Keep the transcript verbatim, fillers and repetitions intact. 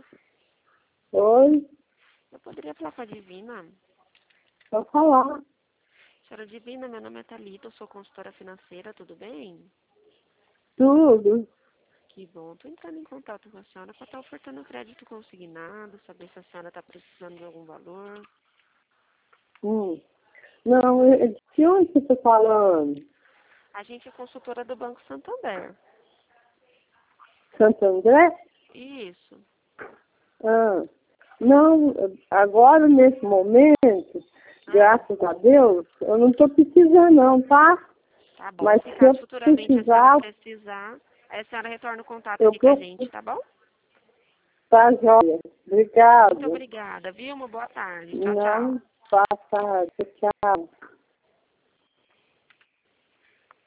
Alô? Oi, Eu poderia falar com a Divina? pode falar. Senhora Divina, meu nome é Thalita, eu sou consultora financeira, tudo bem? Tudo. Que bom. Estou entrando em contato com a senhora para estar ofertando crédito consignado, saber se a senhora está precisando de algum valor. Hum. Não, é- de onde você está falando? A gente é consultora do Banco Santander. Santo André? Isso. Ah, não, agora nesse momento, Ah, graças a Deus, eu não estou precisando não, tá? tá bom. Mas Se se eu caso futuramente a senhora precisar, precisar, aí a senhora retorna o contato eu aqui com a procuro. gente, tá bom? Tá, joia. Muito Obrigada. obrigada, viu? Uma boa tarde. Tchau, tchau. Não, passa, tchau.